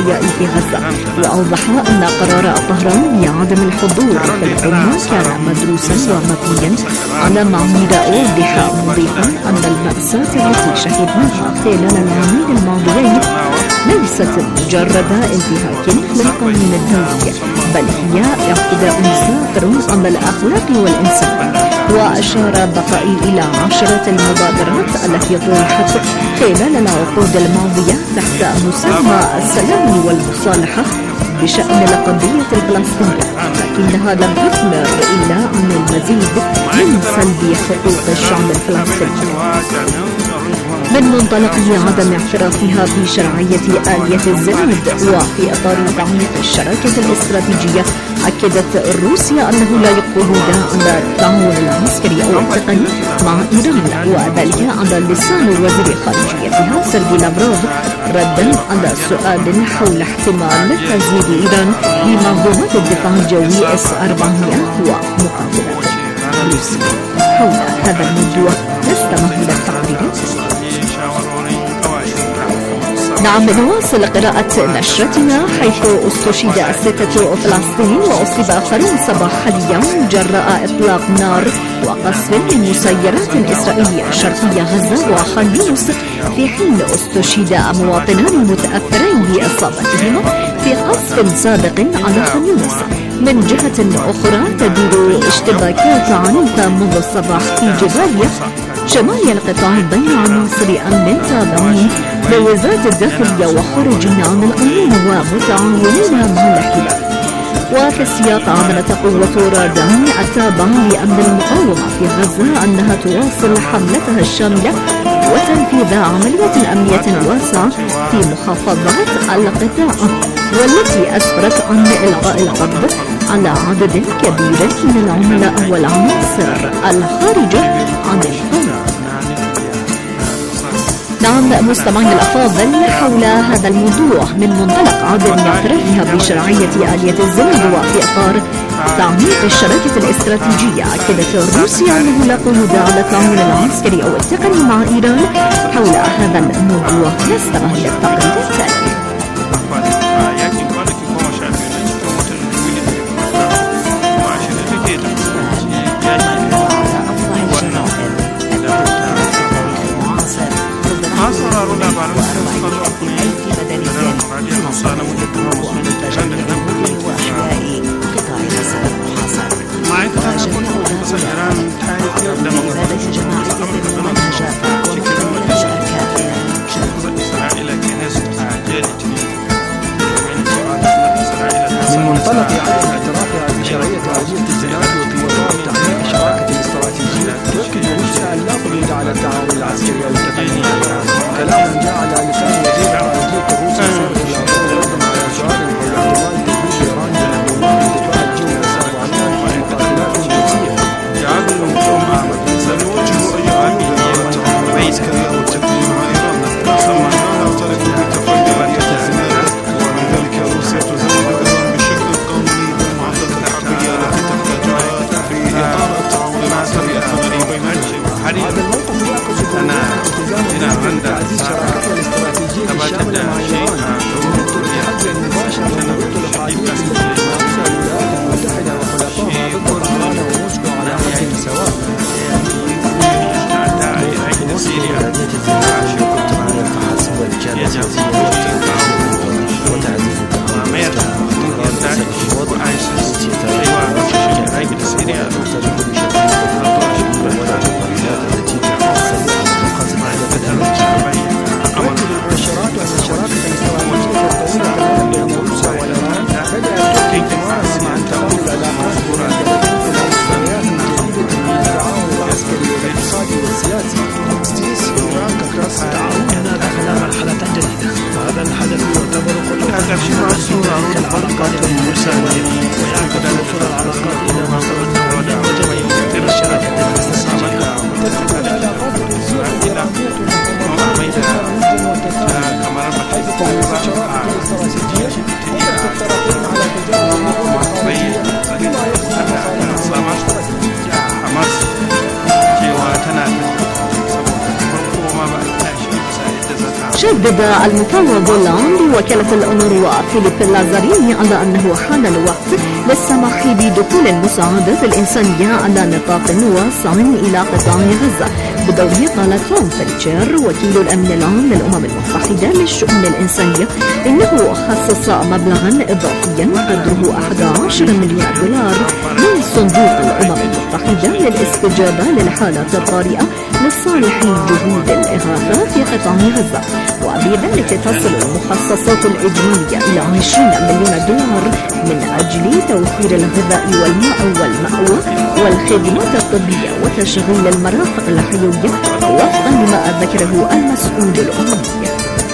الأنبياء في غزة. وأوضح أن قرار طهران بعدم الحضور في القمة كان مدروسا ومبنيا على معايير واضحة، مضيفا أن المأساة التي شهدناها خلال العامين الماضيين ليست مجرد انتهاك للقانون الدولي، بل هي اعتداء ساطر على الأخلاق والإنسان. وأشار بقائي إلى عشرة المبادرات التي طرحت خلال العقود الماضية تحت مسمى السلام والمصالحة بشأن القضية الفلسطينية، لكنها لم تثمر إلا عن المزيد من سلب حقوق الشعب الفلسطيني. من منطلق عدم اعترافها بشرعية آلية الزواج وفي إطار تعميق الشراكة الاستراتيجية، أكدت روسيا أنه لا يقودون على التعاون العسكري أو التقني مع إيران، وذلك على لسان وزير خارجيتها سيرجي لافروف ردا على سؤال حول احتمال تزويد إيران بمنظومة الدفاع الجوي S-400 ومقاتلات روسيا. حول هذا الموضوع نستمع إلى التعبيرات. نعم، نواصل قراءة نشرتنا، حيث استشهد 6 فلسطينيين وأصيب آخرون صباح اليوم جراء إطلاق نار وقصف من مسيرات إسرائيلية شرقية غزة وخان يونس، في حين استشهد مواطنان متأثرين بإصابتهما في قصف سابق على خان يونس. من جهة أخرى تدور اشتباكات عنيفة منذ الصباح في جباليا شمال القطاع بين عناصر أمن تابعين لوزارة الداخلية وخارجين عن القانون ومتعاونين مع الاحتلال. وفي السياق أعلنت قوة رادان التابعة لأمن المقاومة في غزة أنها تواصل حملتها الشاملة وتنفيذ عملية أمنية واسعة في محافظات القطاع، والتي أسفرت عن إلقاء القبض على عدد كبير من العملاء والعناصر الخارجة عن القانون. نعم مستمعين الأفاضل، حول هذا الموضوع من منطلق عدم اعترافها بشرعية آلية الزواج وفي إطار تعميق الشراكة الاستراتيجية، أكدت روسيا أنه لا قيود على التعاون العسكري أو التقني مع إيران. حول هذا الموضوع نستمع إلى التقرير التالي. من منطلق عدم اعترافها بشرعية آلية الزواج وفي إطار تحقيق الشراكة الاستراتيجية، تؤكد روسيا أن لا قيود على التعاون العسكري أو التقني مع إيران. كلام جاء على لسان وزير خارجية روسيا سيرجي لافروف ردا على سؤال حول احتمال تزويد إيران بمنظومات الدفاع الجوي S-400 ومقاتلات روسية. سنواجه أي عملية عسكرية أو تقنية مع إيران، ثم لا نعترف بتفعيل آلية الزواج، ومن ذلك روسيا تزود إيران بشكل قانوني بالمعدات الحربية التي تحتاجها في إطار التعاون العسكري الثنائي بين الجهتين. هذا الموقف يعكس التزام تعزيز شراكتها الاستراتيجية الشاملة مع إيران، والتحدي المباشر للضغوط الإقليمية مع روسيا والولايات المتحدة وحلفائها ضد طهران وموسكو على حد سواء. تعاوننا دخل مرحلة جديدة. شدد المفوض العام لوكالة الأونروا فيليب لازاريني على أنه حان الوقت للسماح بدخول المساعدات الإنسانية على نطاق واسع إلى قطاع غزة. بدوره قال توم فلتشر وكيل الأمن العام للأمم المتحدة للشؤون الإنسانية إنه خصص مبلغا إضافيا قدره 11 مليون دولار من صندوق الأمم المتحدة للاستجابة للحالات الطارئة لصالح جهود الإغاثة في قطاع غزة، وبذلك تصل المخصصات الإجمالية إلى 20 مليون دولار من أجل توفير الغذاء والماء والمأوى والخدمات الطبية وتشغيل المرافق الحيوية وفقا لما ذكره المسؤول الأممي.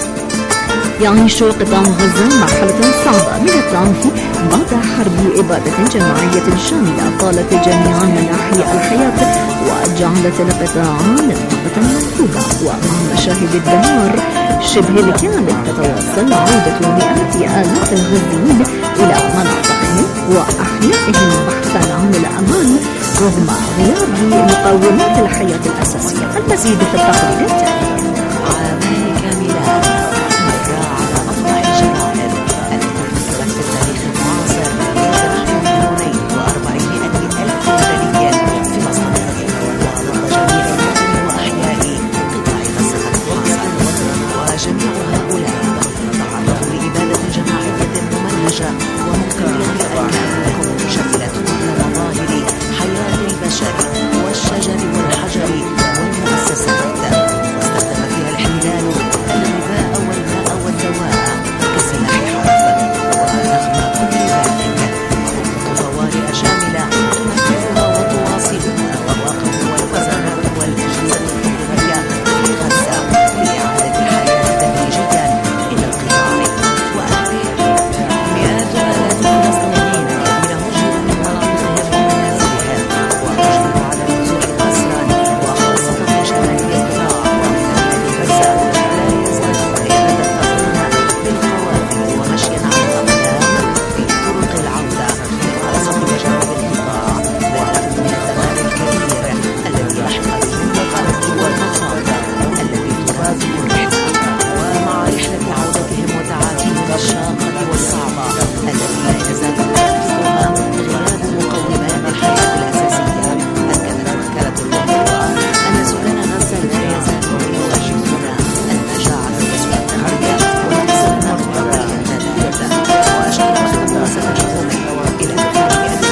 يعيش قطاع غزة مرحلة صعبة من التعنف بعد حرب إبادة جماعية شاملة طالت جميع مناحي الحياة وجعلت القطاع منطقة منكوبة، ومع مشاهد الدمار شبه الكامل تتواصل عودة مئات آلاف الغزيين إلى مناطقهم وأحيائهم بحثا عن الأمان رغم غياب مقومات الحياة الأساسية. المزيد في التقرير التالي. عامان كاملان مر على أفضح الجرائم التي ذكرت في التاريخ المعاصر نحو 240,000 مدني في مصادر وضد جميع المدن وأحياء قطاع غزة المحاصر، وجميع هؤلاء تعرضوا لإبادة جماعية ممنهجة ومنكرة الأركان شملت كل مظاهر حياة البشر والشجر والحجر والمؤسسات، واستخدم فيها الاحتلال الغذاء والماء والدواء كسلاح حرب. ورغم كل ذلك خطة طوارئ شاملة تنفذها وتواصلها الطواقم والوزارات والأجهزة الحكومية في غزة لإعادة الحياة تدريجيا إلى القطاع وأهله. مئات آلاف الفلسطينيين الذين هجروا من مناطقهم ومنازلهم وأجبروا على النزوح قسرا وخاصة في شمال القطاع ومن غزة لا يزالون يتدفقون بالقوافل ومشيا على الأقدام في طرق العودة لخاصة وجنوب القطاع، ورغم من الدمار الكبير الذي لحق بالمنطقة والمخاطر التي ترافق الرحلة، ومع رحلة عودتهم وتعافيهم الشاقة والصعبة التي لا يزال يحدثها غياب مقومات الحياة الأساسية. أكدت وكالة الأونروا أن سكان غزة لا يزالون يواجهون المجاعة والتغذية ويحصلون مضطرات تداعية، وأشارت مؤسسة الأمم إلى دفع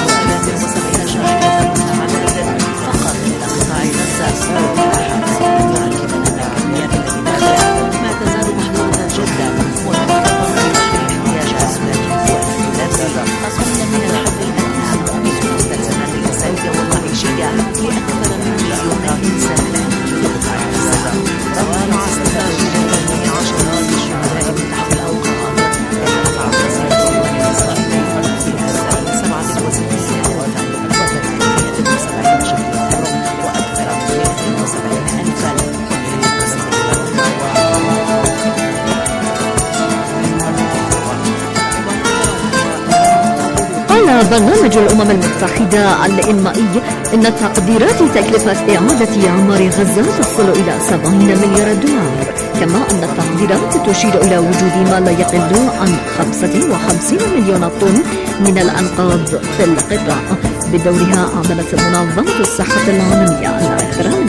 173 شاحنة مساعدات فقط إلى قطاع غزة وإتاحة راكبا الكميات التي دخلت ما تزال محدودة جدا وتتضمن احتياجات والاحتلال أقل من الحد الأدنى من المستلزمات الإنسانية والمعيشية لأكثر من 1,000,000 إنسان في قطاع غزة. ومع استخراج من عشرات الشهداء من تحت الأنقاض يترفع وزير الديوان الإسرائيلي في غزة 67,370 شهيدا وأكثر من 170,000 قال برنامج الأمم المتحدة الإنمائي إن تقديرات تكلفة إعادة إعمار غزة تصل إلى 70 مليار دولار، كما أن التقديرات تشير إلى وجود ما لا يقل عن 55 مليون طن من الأنقاض في القطاع. بدورها أعلنت منظمة الصحة العالمية أن أكثر من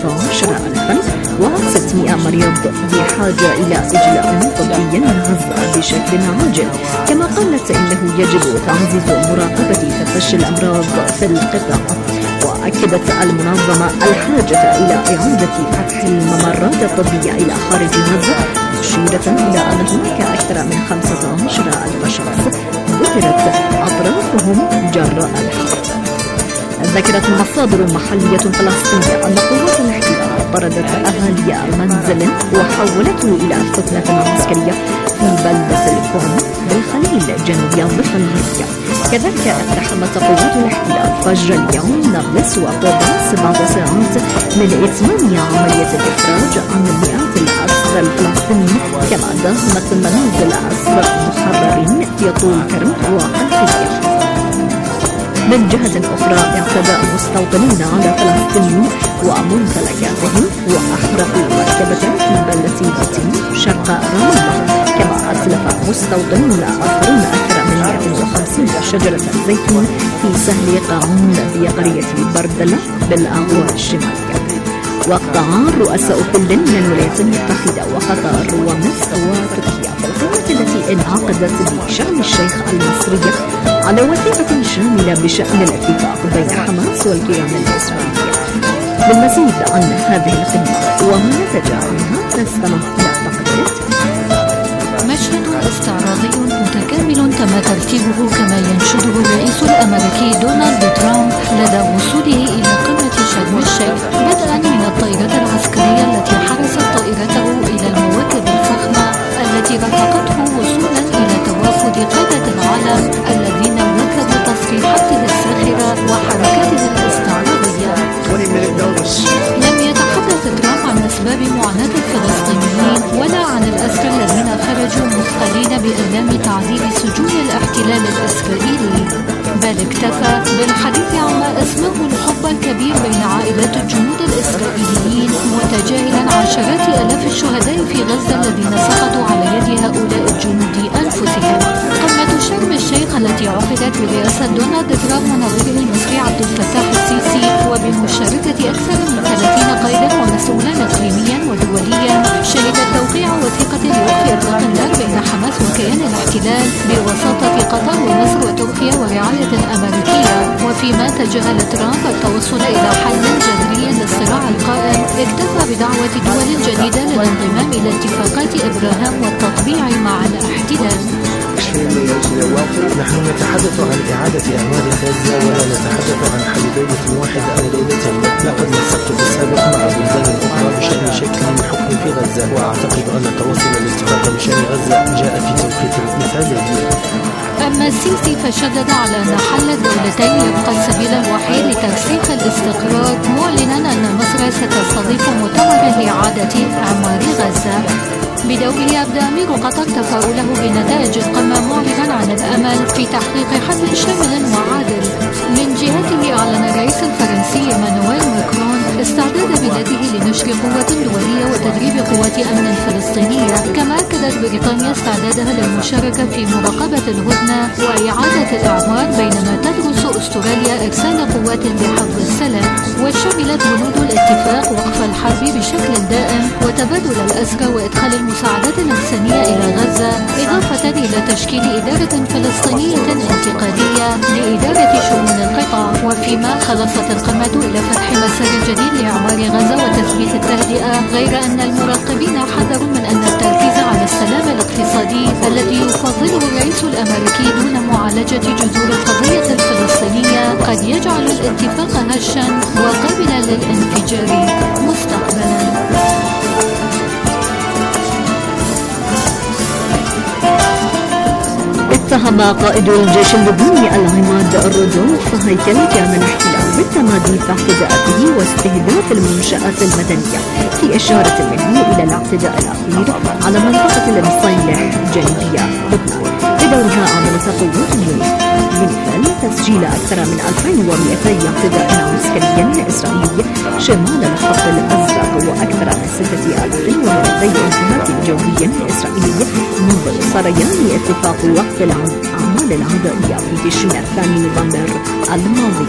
15,600 مريض بحاجة إلى إجلاء طبي من غزة بشكل عاجل. كما قالت إنه يجب تعزيز مراقبة تفشي الأمراض في القطاع، وأكدت المنظمة الحاجة إلى إعادة فتح الممرات الطبية إلى خارج غزة، مشيرة إلى أن هناك أكثر من 15,000 شخص قتلت أطرافهم جراء الحرب. ذكرت مصادر محلية فلسطينية أن قوات الاحتلال طردت أهالي المنزل وحولته إلى سكنة عسكرية في بلدة القرم بالخليل جنوب الضفة الغربية. كذلك اقتحمت قوات الاحتلال فجر اليوم نابلس وطوباس بعد ساعات من إتمام عملية الإخراج عن مئات الأسرى الفلسطينيين، كما داهمت منازل أسرى محررين في طول كرم وحلفية. من جهة أخرى اعتدى مستوطنون على فلسطينيين وممتلكاتهم وأحرقوا مركبة ضربة في بلدة باتين شرق رام الله. كما أتلف مستوطنون آخرون أكثر من 150 شجرة زيتون في سهل قاعون بقرية بردلة بالأغوار الشمالية. وقع رؤساء كل من الولايات المتحدة وقطر ومصر وتركيا في القمة التي انعقدت بشرم الشيخ المصرية على وثيقة شاملة بشأن الاتفاق بين حماس والكيان الإسرائيلي. بالمزيد عن هذه القمة وما نتج عنها نستمع إلى تقرير. مشهد استعراضي متكامل تم ترتيبه كما ينشده الرئيس الأمريكي دونالد ترامب لدى وصوله إلى قمة شرم الشيخ، بدءا من الطائرة العسكرية التي حرست طائرته إلى المواكب الفخمة التي رافقته وصولا إلى توافد قادة العالم الذين واكبوا تصريحاته الساخرة وحركاته الاستعراضية. لم يتحدث ترامب عن أسباب معاناة الفلسطينيين ولا عن الأسرى الذين خرجوا مثقلين بآلام تعذيب سجون الاحتلال الإسرائيلي، بل اكتفى بالحديث عما اسمه الحب الكبير بين عائلات الجنود الإسرائيليين، متجاهلا عشرات آلاف الشهداء في غزة الذين سقطوا على يد هؤلاء الجنود أنفسهم. قمة شرم الشيخ التي عقدت برئاسة دونالد ترامب ونظيره المصري عبد الفتاح السيسي وبمشاركة أكثر من 30 قائدا ومسؤولا إقليميا ودوليا، شهدت توقيع وثيقة لوقف إطلاق النار بين حماس وكيان الاحتلال بوساطة قطر ومصر وتركيا ورعاية أمريكية. وفيما تجاهل ترامب التوصل إلى حل جذري للصراع القائم، اكتفى بدعوة دول جديدة للانضمام إلى اتفاقات إبراهام والتطبيع مع الاحتلال. نحن نتحدث عن إعادة أعمار غزة ولا نتحدث عن حل دولة واحدة أو دولتين. لقد نسقت في السابق مع بلدان أخرى بشأن شكل الحكم في غزة، وأعتقد أن التوصل للاتفاق بشأن غزة جاء في توقيت مثالي. أما السيسي فشدد على أن حل الدولتين يبقى السبيل الوحيد لترسيخ الاستقرار، معلنا أن مصر ستستضيف مؤتمر لإعادة إعمار غزة. بدوره أبدى أمير قطر تفاؤله بنتائج القمة، معلنا عن الأمل في تحقيق حل شامل وعادل. من جهته أعلن الرئيس الفرنسي إيمانويل ماكرون استعداد بلاده لنشر قوة دولية وتدريب قوات أمن فلسطينية، كما أكدت بريطانيا استعدادها للمشاركة في مراقبة الهدنة وإعادة الإعمار، بينما تدرس أستراليا إرسال قوات لحفظ السلام. وشملت بنود الاتفاق وقف الحرب بشكل دائم وتبادل الأسرى وإدخال المساعدات الإنسانية إلى غزة، إضافة إلى تشكيل إدارة فلسطينية انتقالية لإدارة شؤون القطاع. وفيما خلصت القمة إلى فتح مسار جديد لإعمار غزة وتثبيت التهدئة، غير أن المراقبين حذروا من أن التركيز على السلام الاقتصادي الذي يفضله الرئيس الأمريكي دون معالجة جذور القضية الفلسطينية قد يجعل الاتفاق هشا وقابلا للانفجار مستقبلا. اتهم قائد الجيش اللبناني العماد رودولف هيكل كيان الاحتلال بالتمادي في اعتداءاته واستهداف المنشآت المدنية، في إشارة منه إلى الاعتداء الأخير على منطقة المصيلح جنوبية لبنان. بدورها عملت قوات يونيفيل تسجيل أكثر من 2200 اعتداء عسكريا إسرائيلي شمال الخط الأزرق، وأكثر من 6200 انتهاك جوي إسرائيلي منذ سريان اتفاق وقف الأعمال العدائية في تشرين الثاني نوفمبر الماضي.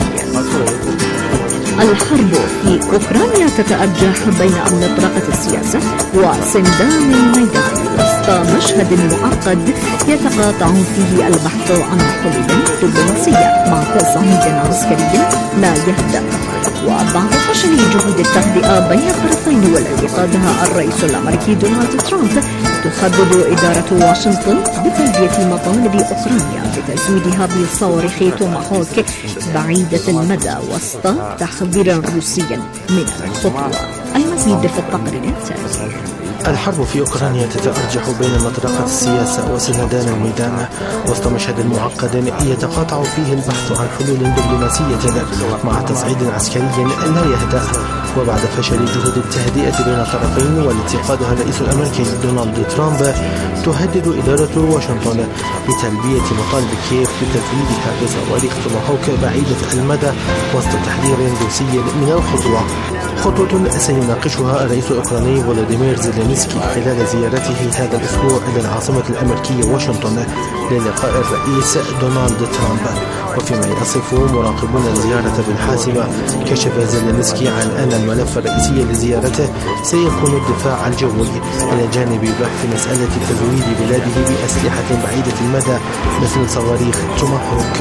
الحرب في أوكرانيا تتأرجح بين مطرقة السياسة وسندان الميدان وسط مشهد معقد يتقاطع فيه البحث عن حلول دبلوماسية مع تصعيد عسكري لا يهدأ. وبعد فشل جهود التهدئة بين الطرفين والتي قادها الرئيس الأمريكي دونالد ترامب، تخدد إدارة واشنطن بتلبية مطالب أوكرانيا بتزويدها بصواريخ توماهوك بعيدة المدى وسط تحذير روسي من الخطوة. المزيد في التقرير التالي. الحرب في أوكرانيا تتأرجح بين مطرقة السياسة وسندان الميدان وسط مشهد معقد يتقاطع فيه البحث عن حلول دبلوماسية مع تصعيد عسكري لا يهدأ. وبعد فشل جهود التهدئة بين الطرفين والاتقادها الرئيس الأمريكي دونالد ترامب تهدد إدارة واشنطن بتلبية مطالب كييف بتزويدها بصواريخ توماهوك بعيدة المدى وسط تحذير روسي من الخطوة. خطوة سيناقشها الرئيس الأوكراني فولوديمير زيلينسكي خلال زيارته هذا الأسبوع إلى العاصمة الأمريكية واشنطن للقاء الرئيس دونالد ترامب. وفيما يصف مراقبون الزيارة بالحاسمة، كشف زيلينسكي عن أن الملف الرئيسي لزيارته سيكون الدفاع الجوي إلى جانب بحث مسألة تزويد بلاده بأسلحة بعيدة المدى مثل صواريخ توماهوك.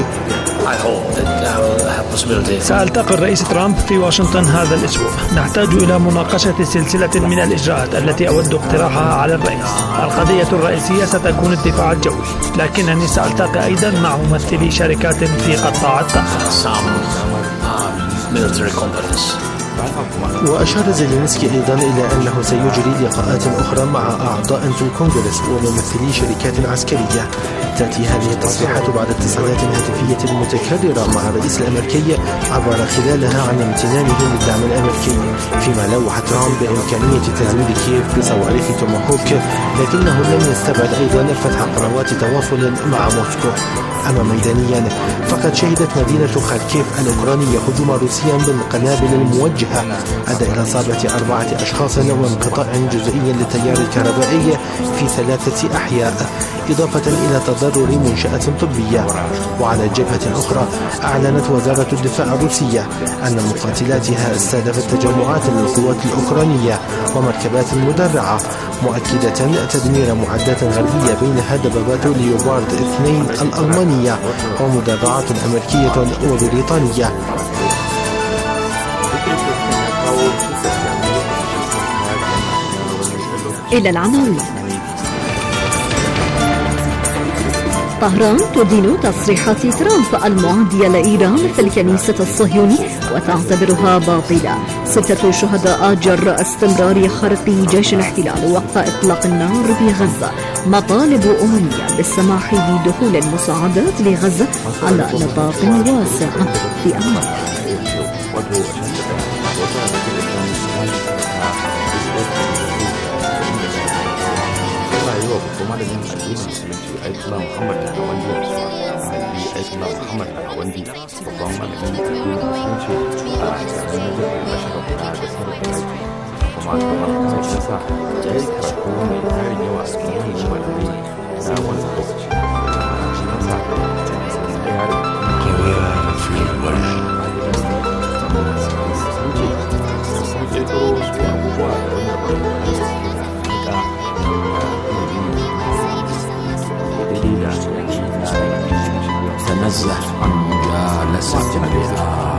سألتقي الرئيس ترامب في واشنطن هذا الأسبوع. نحتاج إلى مناقشة سلسلة من الإجراءات التي أود اقتراحها على الرئيس. القضية الرئيسية ستكون الدفاع الجوي، لكنني سألتقي أيضا مع ممثلي شركات في قطاع الطاقة. وأشار زيلينسكي أيضا إلى أنه سيجري لقاءات أخرى مع أعضاء في الكونغرس وممثلي شركات عسكرية. تأتي هذه التصريحات بعد اتصالات هاتفية متكررة مع الرئيس الأمريكي عبر خلالها عن امتنانه للدعم الأمريكي، فيما لوح ترامب بإمكانية تزويد كييف بصواريخ توماهوك، لكنه لم يستبعد أيضا فتح قنوات تواصل مع موسكو. أما ميدانيا فقد شهدت مدينة خاركيف الأوكرانية هجوما روسيا بالقنابل الموجهة أدى إلى إصابة 4 أشخاص وانقطاع جزئي للتيار الكهربائي في 3 أحياء، إضافة إلى تضرر منشآت طبية. وعلى جبهة أخرى أعلنت وزارة الدفاع الروسية أن مقاتلاتها استهدفت تجمعات للقوات الأوكرانية ومركبات مدرعة، مؤكدة تدمير معدات غربية بينها دبابات ليوبارد 2 الألمانية ومدرعات أمريكية وبريطانية. إلى العناوين. طهران تدين تصريحات ترامب المعادية لإيران في الكنيسة الصهيوني وتعتبرها باطلة. 6 شهداء جراء استمرار خرق جيش الاحتلال وقف إطلاق النار بغزة. مطالب أممية بالسماح بدخول المساعدات لغزة على نطاق واسع في أمريكا. تنزه عن مجالسة بها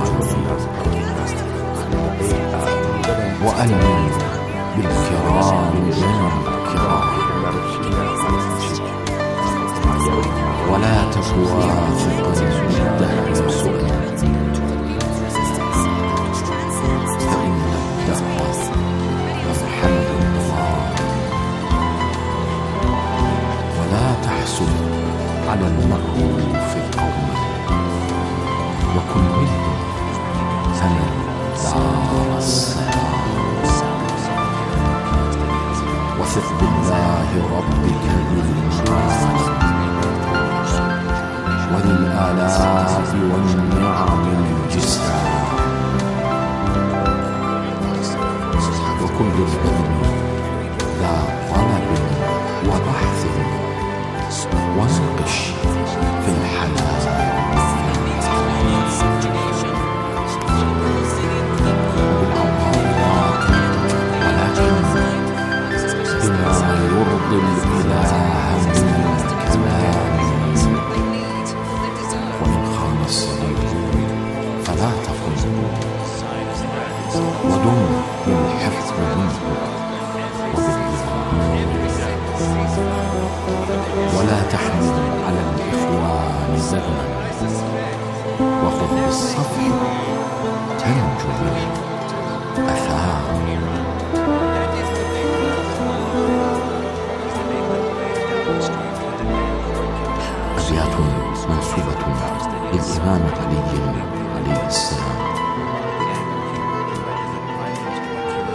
وألم بالكرام بين الكرام، ولا تتوافق الدهر سؤال، فإن الدهر مرحل الضلال، ولا تحسب على المعروف قوما، وكن منهم ثمن دار السلام، وثق بالله ربك للمعاد وللآلاف والنعم الجسام، وكل العلم ذا طلب وبحث ونقش في الحلال وبالعطاء، ولكن بما يرضي الإله من الكلام، وإن خان الصديق فلا تقل، ودم بالحفظ منه ولا تحمل على الإخوان زغما، وخذ بالصفح تنجو بالأثام. أبيات منسوبة للإمام علي عليه السلام.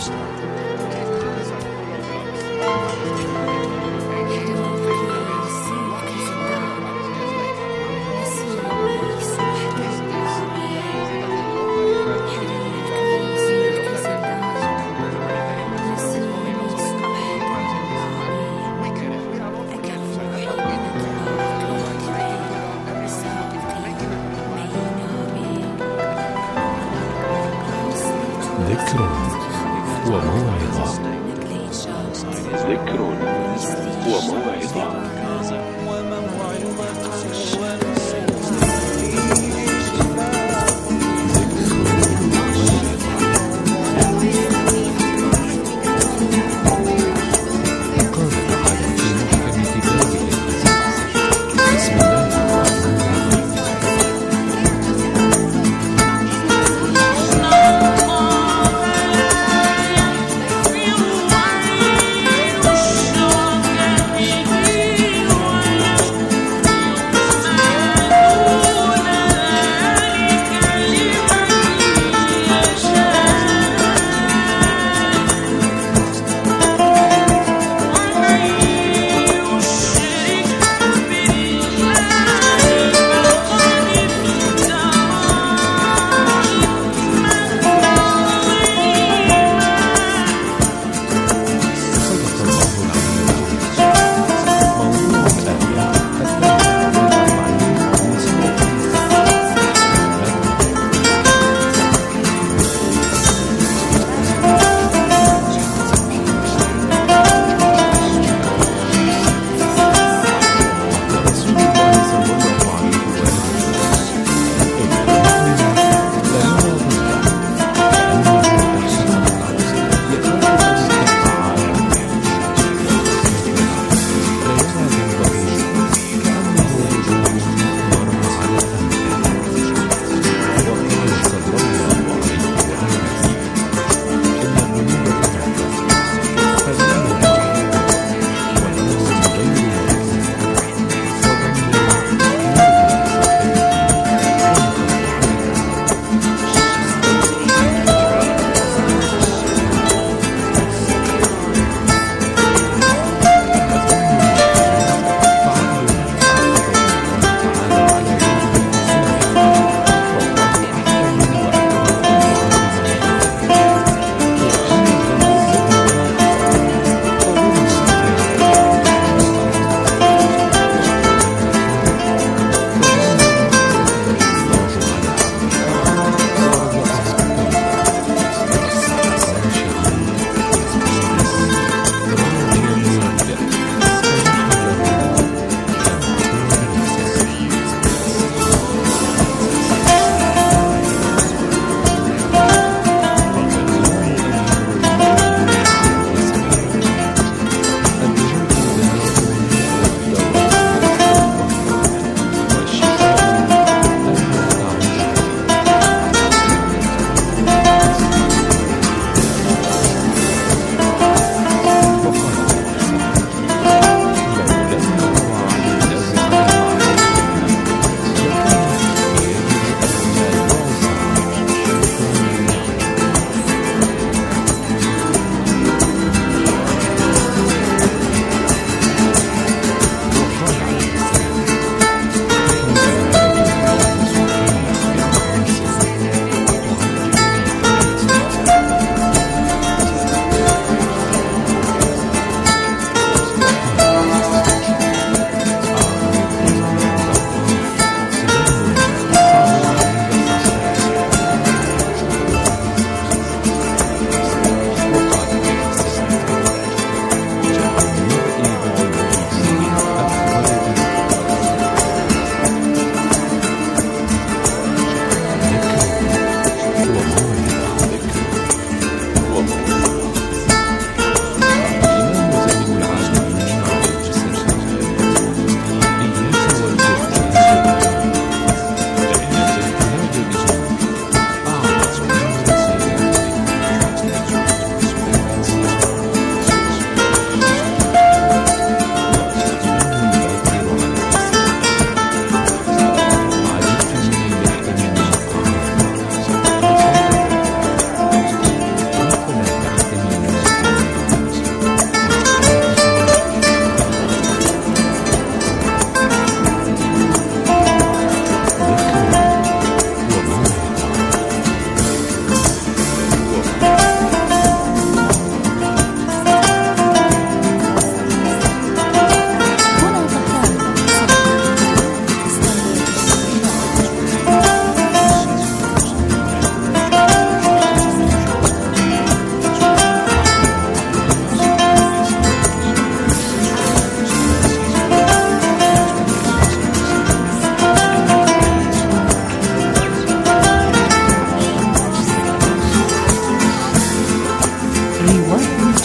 ذكر وموعظة. ذكر وموعظة. Thank you.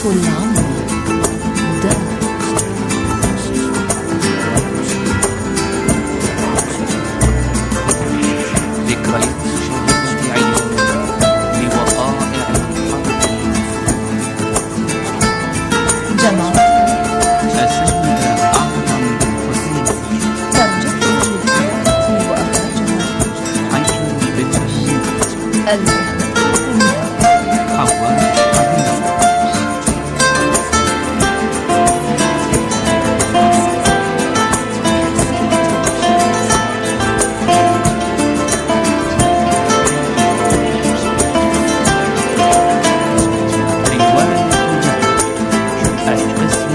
العمر داء. ذكريات شهيدة عين لوقائع الحرب. جمع أسند أعظم بالحزين ترجمة الحياة وأخرجها حيث بالتشييد حواء حبيب. رواية القسم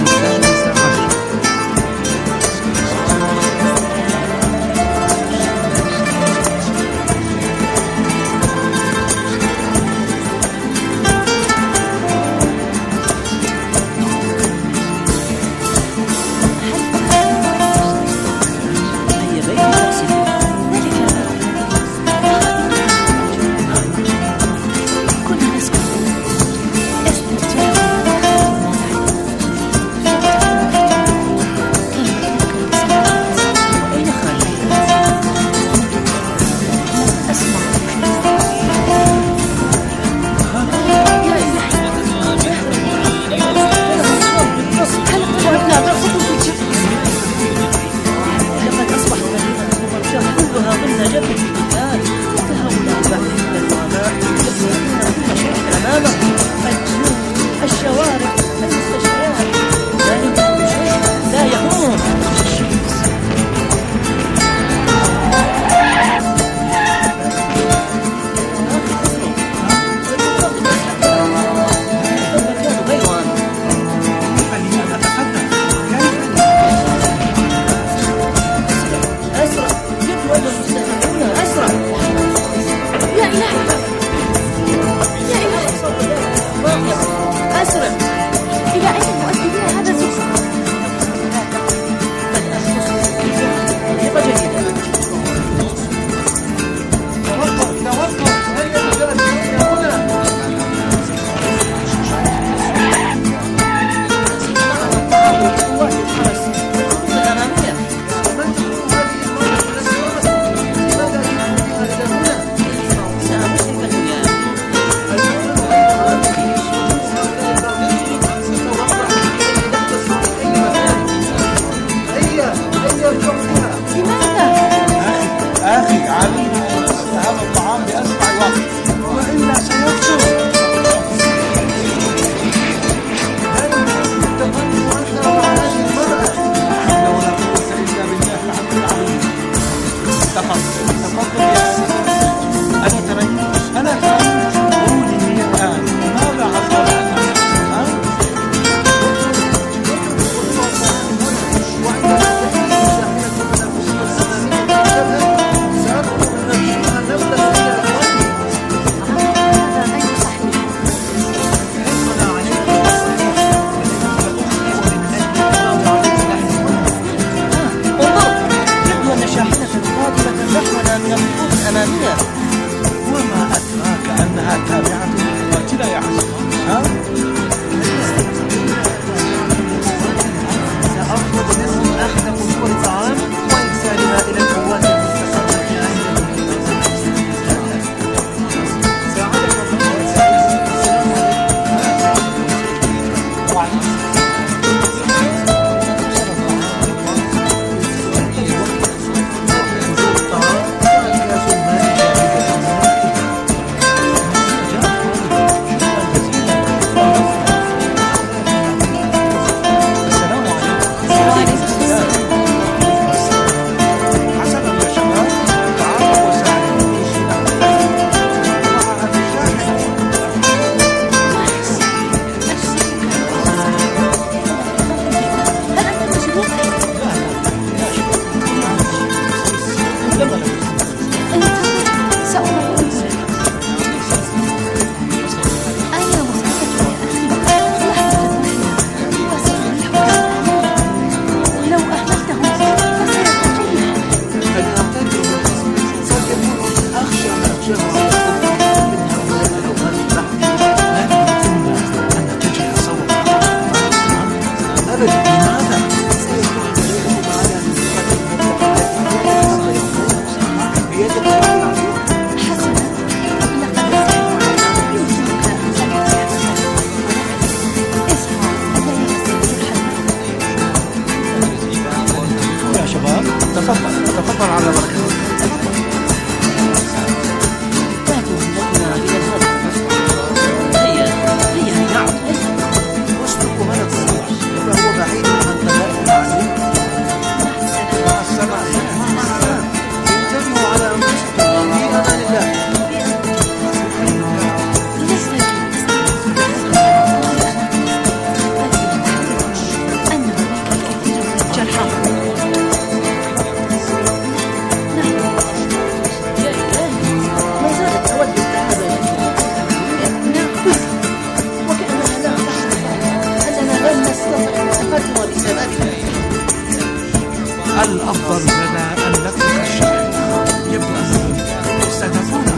الأفضل لنا أن نترك الشارع. يبدو أنهم يستهدفونا.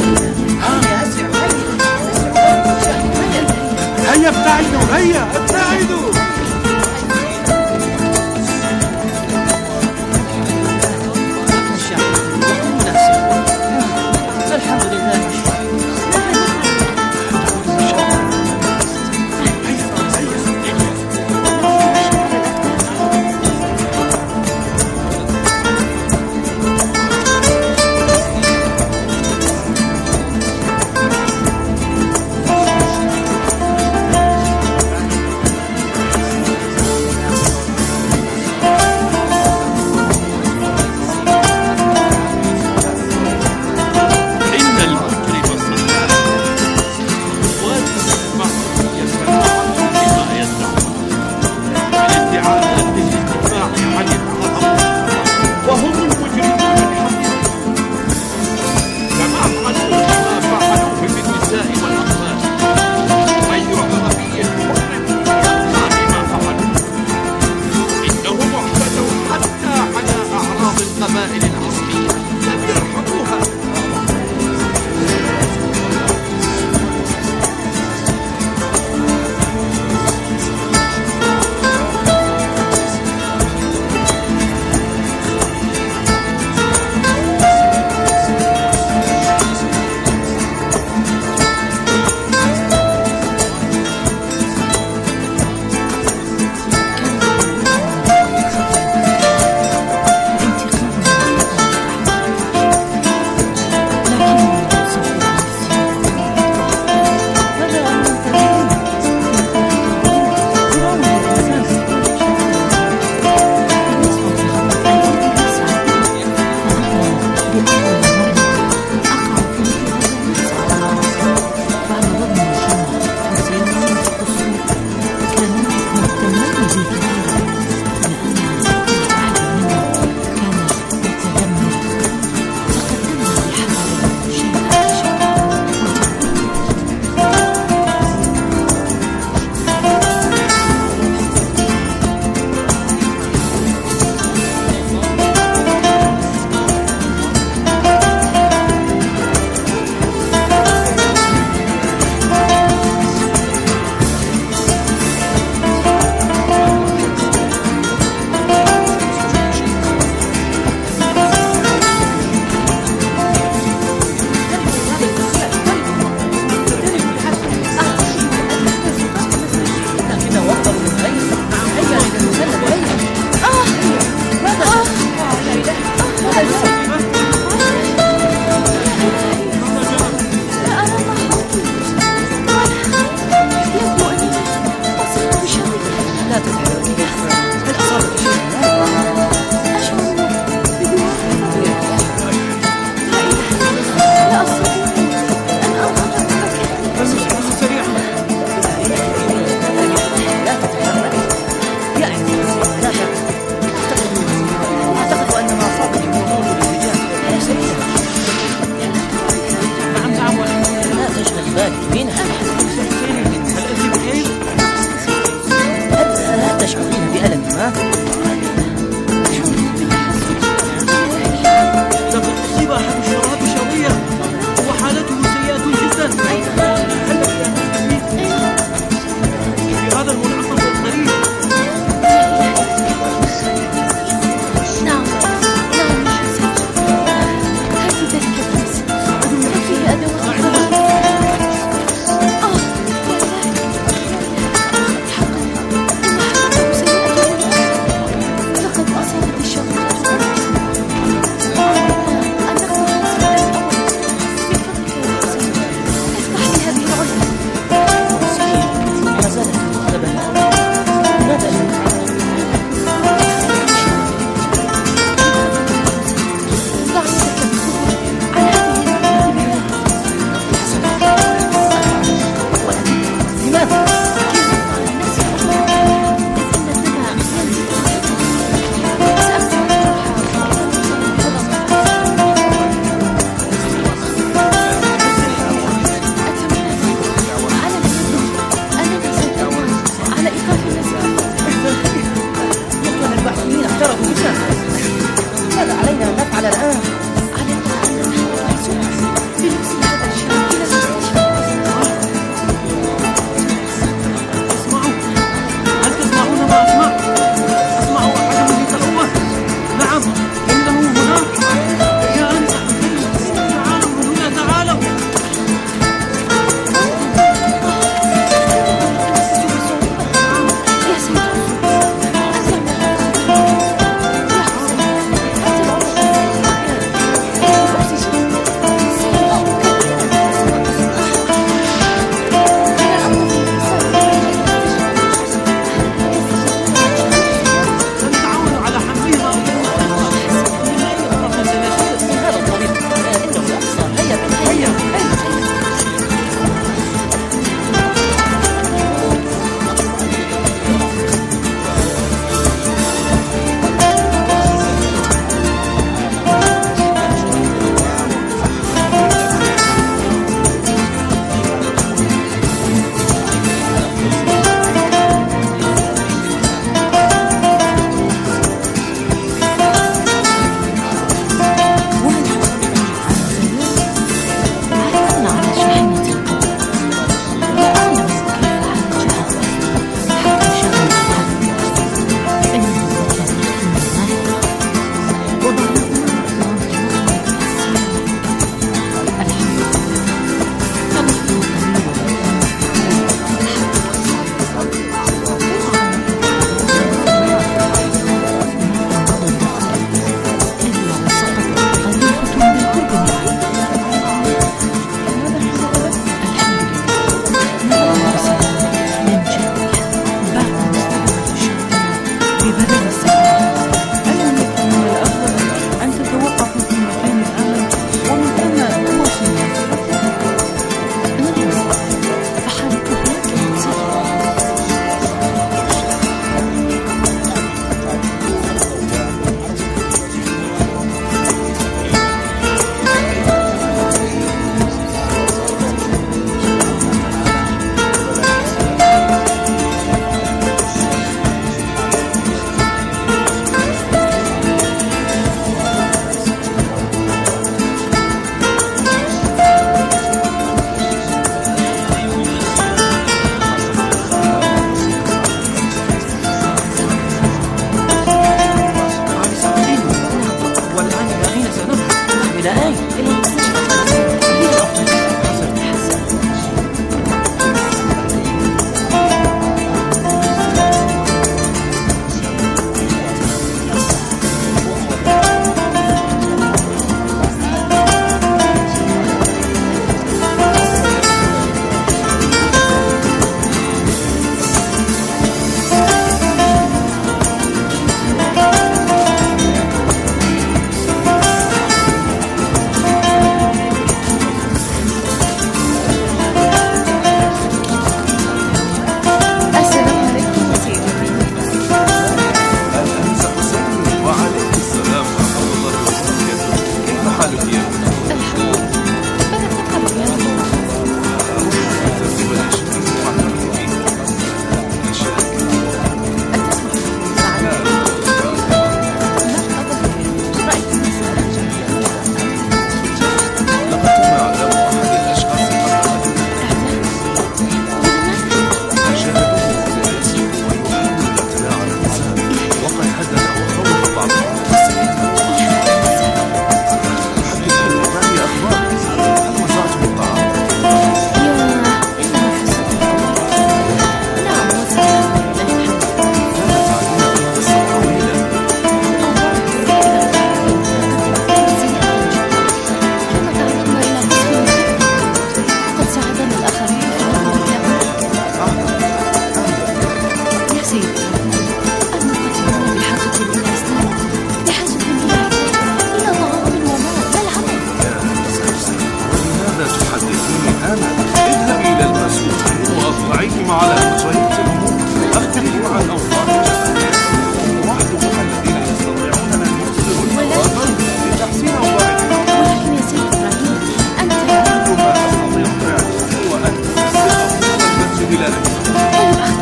هيا ابتعدوا، هيا ابتعدوا. الحمد لله.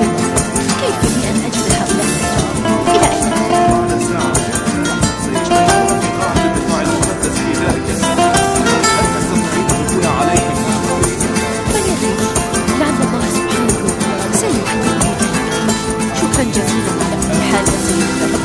كيف لي أن أجد هؤلاء الأطفال؟ إلى أين أذهب؟ بعد ساعة سيجتمعون في قاعة الدفاع المقدس في ذلك الساعة. هل تستطيعين الدخول عليهم؟ من يدري؟ لعل الله سبحانه سيحكم ذلك. شكرا جزيلا على كل حال يا سيدي.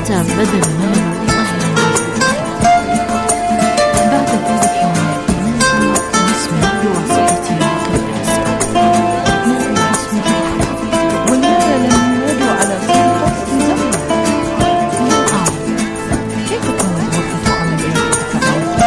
مات بدل مال طاهرا. بعد ذلك يوم نسمع بواسطة الأسد أثناء الحسم ولماذا لم ينادوا على سلطة الدولة؟ لا أعلم كيف كانت غرفة عمليات التفاعلات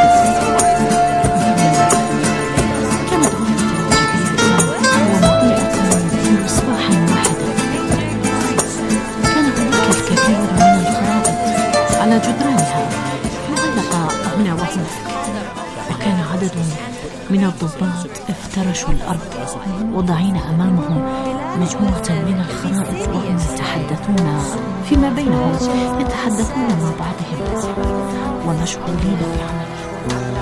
كانت غرفة كبيرة ومضيئة في مصباح واحد. كان هناك الكثير من الخرائط على جدرانها معلقة هنا وهناك، وكان عدد من الضباط افترشوا الأرض وضعين أمامهم مجموعة من الخرائط وهم يتحدثون فيما بينهم، يتحدثون مع بعضهم ومشغولين في عملهم.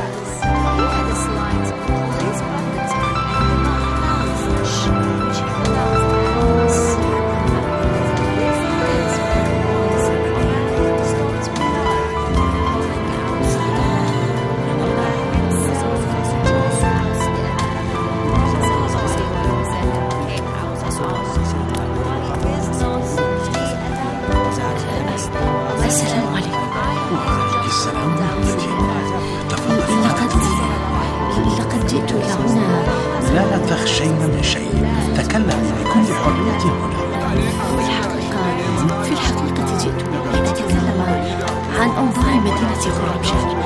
السلام عليكم. وعليك السلام ورحمة الله. لقد جئت إلى هنا. لا تخشين من شيء، تكلمي بكل حرية هنا. في الحقيقة جئت لأتكلم عن أوضاع مدينة خرمشان.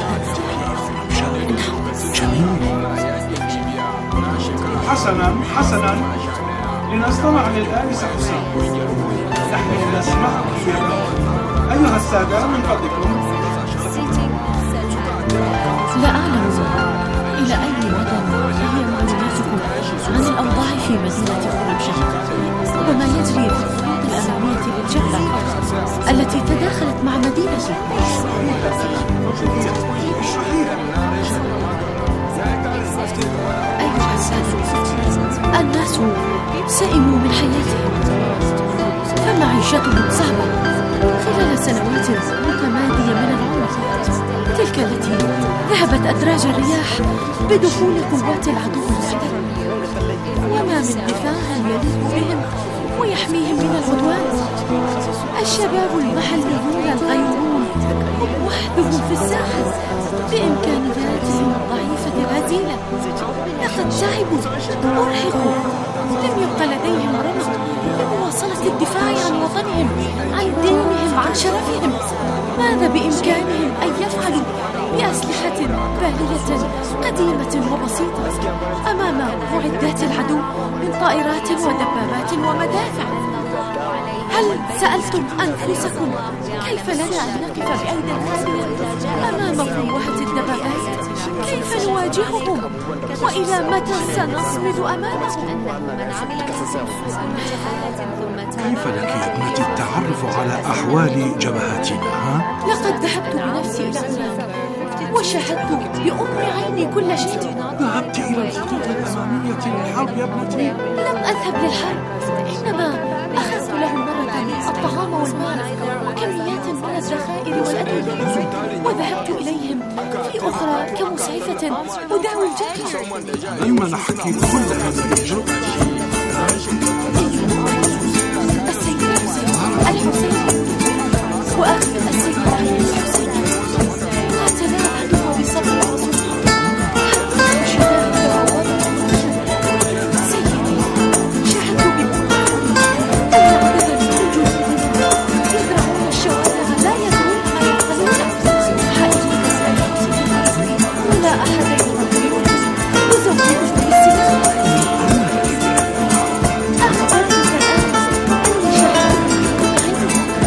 جميل. حسنا لنستمع للآنسة حسين. نحن نسمعكم أيها السادة من فضلكم. لا أعلم إلى أي مدى هي معلوماتكم عن الأوضاع في مدينة خرمشان وما يجري في الخطوط الأمامية للجبلة التي تداخلت مع مدينة. أيها السادة، الناس سئموا من حياتهم فمعيشتهم صعبة خلال سنوات متمادية من العمر، تلك التي ذهبت أدراج الرياح بدخول قوات العدو المحتل، وما من دفاع يليق بهم ويحميهم من العدوان. الشباب المحليون الغيورون وحدهم في الساحة بإمكانياتهم الضعيفة الهزيلة، لقد تعبوا أرهقوا، لم يبق لديهم رمق لمواصلة الدفاع عن وطنهم، عن دينهم، عن شرفهم. ماذا بإمكانهم أن يفعلوا بأسلحة بالية قديمة وبسيطة أمام معدات العدو من طائرات ودبابات ومدافع؟ هل سألتم أنفسكم كيف لنا أن نقف بأيدي خالية أمام فوهة الدبابات؟ كيف نواجههم؟ وإلى متى سنصمد أمامهم؟ كيف لك يا ابنتي التعرف على أحوال جبهاتنا؟ لقد ذهبت بنفسي إلى هناك وشاهدت بأم عيني كل شيء. ذهبت إلى الخطوط الأمامية للحرب يا ابنتي؟ لم أذهب للحرب، إنما أخذت لهم مرة الطعام والماء وكميات من الذخائر والأدوية، وذهبت إليهم في أخرى كمسعفة أداوي الجرحى. لما نحكي كل هذه الجرأة؟ السيد الحسين وأخذ السيد الحسين قاتلا العدو بصبر وصبر حتى شهداء سيدي. شاهدوا بمقابل أن عددا من جنودنا يزرعون الشوارع لا يدرون ما يفعلون، حقيقة ولا أحد يقدرون وزوجهم بالسلاح. أخبرتك الآن أني شاهدت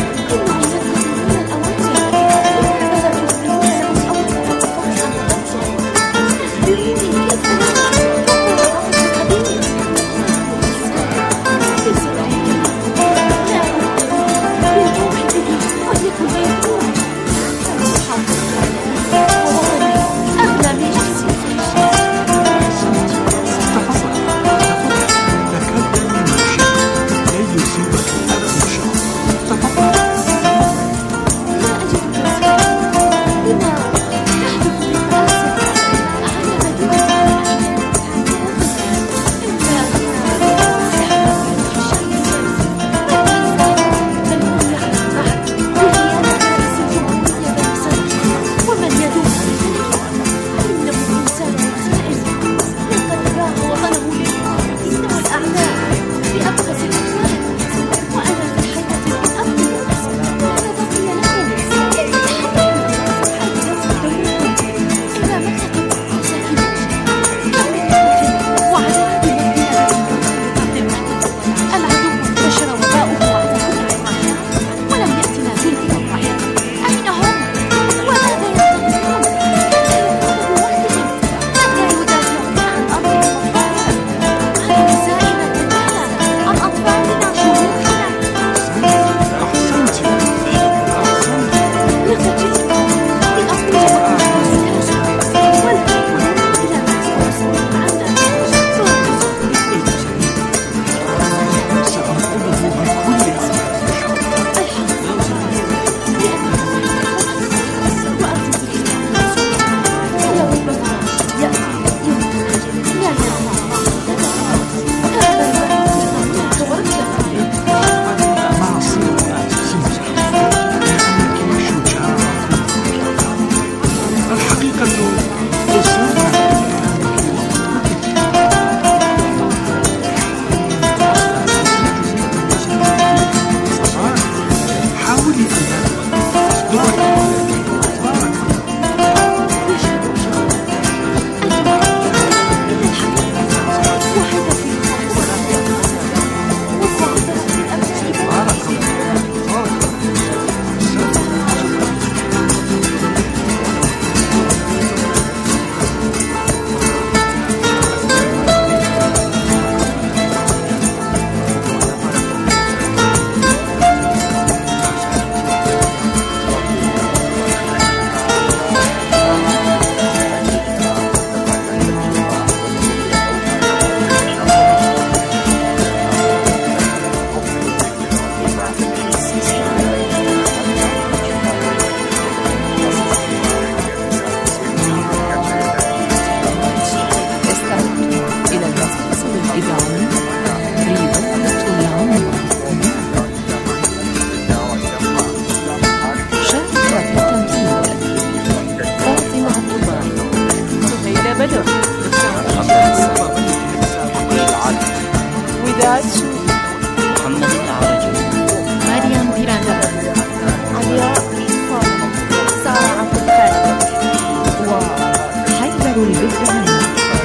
باتشو، محمد العرجي، مريم بيراندا، علياء صالح، سارة عبد الخالق، وحيدر البدراني.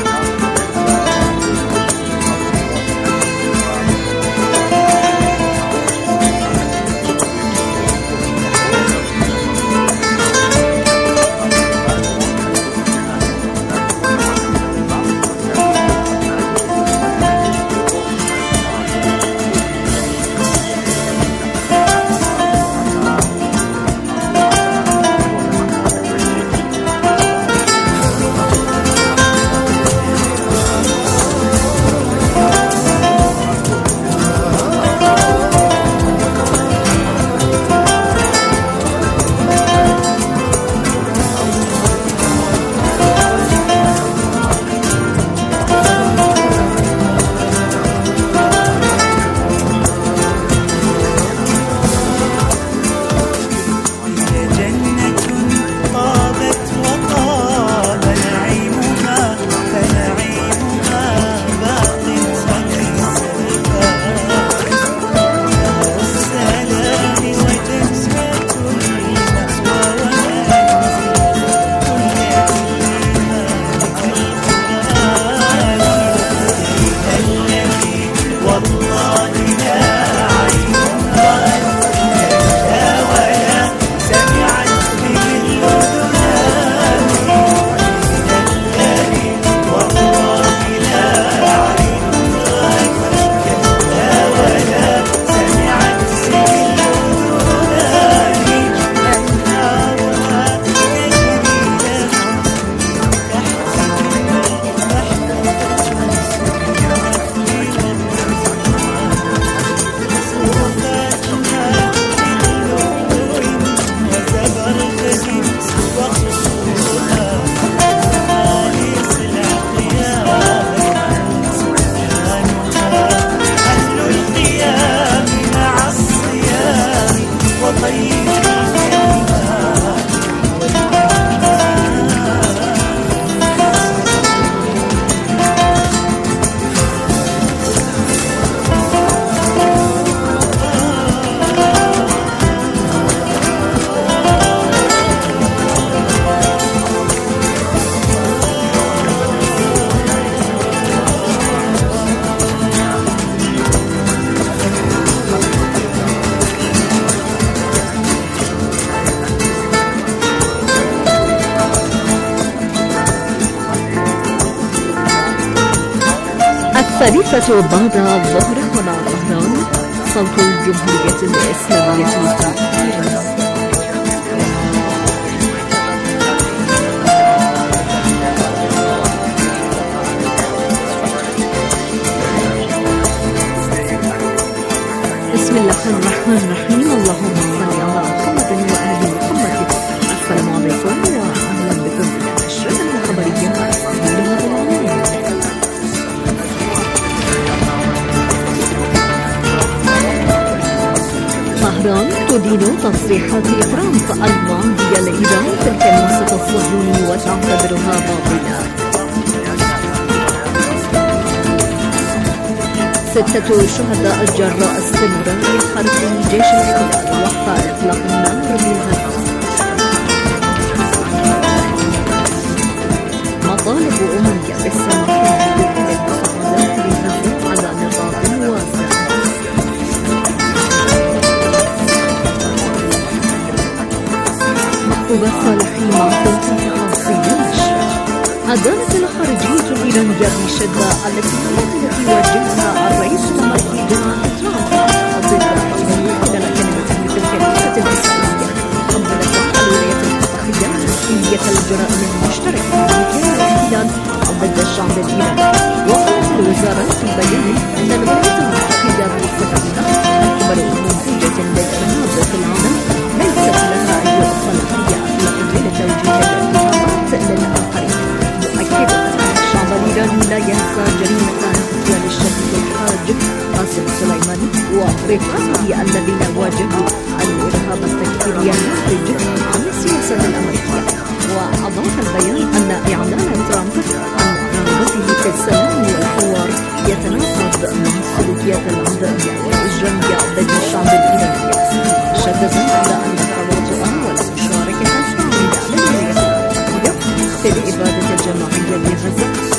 الثالثة بعد الظهر هنا طهران، صوت الجمهورية الإسلامية في إيران. بسم الله الرحمن الرحيم. اللهم صل على محمد وآل محمد. السلام عليكم وأهلا بكم إلى نشرة الخبرية باللغة العربية. طهران تدين تصريحات ترامب المعادية لإيران في الكنيسة الصهيوني وتعتبرها باطلة. 6 شهداء جراء استمرار حرب جيش الاحتلال وقف إطلاق النار بغزة. مطالب أممية بالسماح بدخول المساعدات لغزة على نطاق واسع. محبوب الصالحي مع تنفيذ خاصية. أدانت الخارجية الإيرانية بشدة الاتهامات التي وجهها الرئيس الأمريكي دونالد ترامب ضد قوله خلال كلمته في الكنيسة الإسرائيلية. قبلت الولايات المتحدة مسؤولية الجرائم المشتركة بين الاحتلال ضد الشعب الإيراني. وقالت الوزارة في بيان أن الولايات المتحدة بصفتها أكبر منتجة للإرهاب في العالم ليست لها أي صلاحية أخلاقية لتوجيه الاتهامات للآخرين. مؤكدة أن الشعب الإيراني لا ينسى جريمة اغتيال الشهيد الحاج قاسم سليماني ورفقته الذين واجهوا الإرهاب التكفيري الناتج عن السياسة الأمريكية. وأضاف البيان أن إعلان ترامب عن رغبته في السلام والحوار يتناقض مع السلوكيات الإنسانية، مشددا على أن التواطؤ والمشاركة الفعالة لليسار في الإبادة الجماعية بغزة